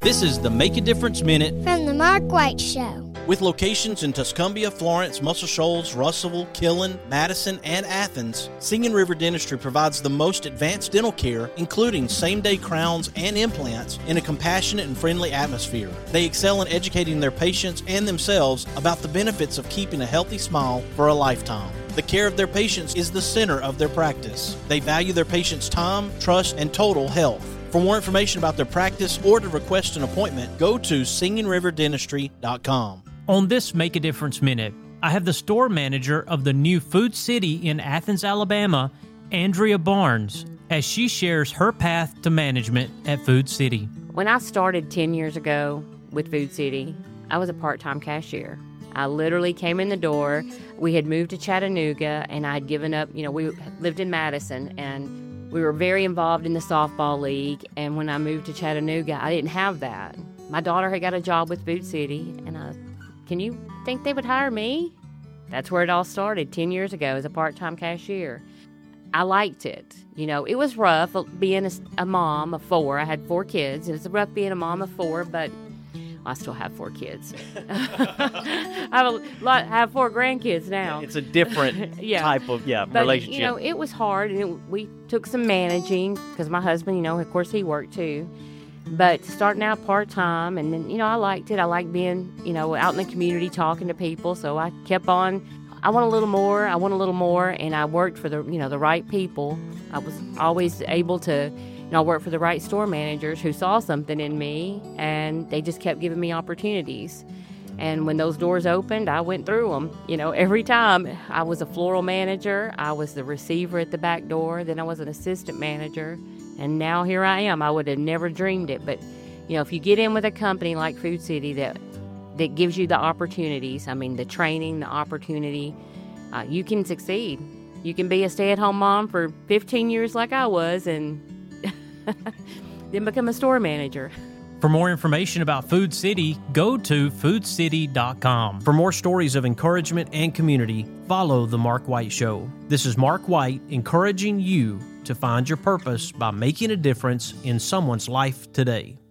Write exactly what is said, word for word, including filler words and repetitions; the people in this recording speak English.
This is the Make a Difference Minute from the Mark White Show. With locations in Tuscumbia, Florence, Muscle Shoals, Russellville, Killen, Madison, and Athens, Singing River Dentistry provides the most advanced dental care, including same-day crowns and implants, in a compassionate and friendly atmosphere. They excel in educating their patients and themselves about the benefits of keeping a healthy smile for a lifetime. The care of their patients is the center of their practice. They value their patients' time, trust, and total health. For more information about their practice or to request an appointment, go to singing river dentistry dot com. On this Make a Difference Minute, I have the store manager of the new Food City in Athens, Alabama, Andrea Barnes, as she shares her path to management at Food City. When I started ten years ago with Food City, I was a part-time cashier. I literally came in the door. We had moved to Chattanooga, and I had given up, you know, we lived in Madison, and we were very involved in the softball league, and when I moved to Chattanooga, I didn't have that. My daughter had got a job with Food City, and I, can you think they would hire me? That's where it all started ten years ago as a part-time cashier. I liked it. You know, it was rough being a, a mom of four. I had four kids. It was rough being a mom of four, but I still have four kids. I have a lot. I have four grandkids now. It's a different yeah. type of yeah but, relationship. You know, it was hard, and it, we took some managing because my husband, you know, of course, he worked too. But starting out part time, and then you know, I liked it. I liked being, you know, out in the community talking to people. So I kept on. I want a little more. I want a little more, and I worked for the you know the right people. I was always able to. And I worked for the right store managers who saw something in me, and they just kept giving me opportunities. And when those doors opened, I went through them. You know, every time I was a floral manager, I was the receiver at the back door, then I was an assistant manager, and now here I am. I would have never dreamed it. But, you know, if you get in with a company like Food City that that gives you the opportunities, I mean, the training, the opportunity, uh, you can succeed. You can be a stay-at-home mom for fifteen years like I was, and then become a store manager. For more information about Food City, go to food city dot com. For more stories of encouragement and community, follow The Mark White Show. This is Mark White encouraging you to find your purpose by making a difference in someone's life today.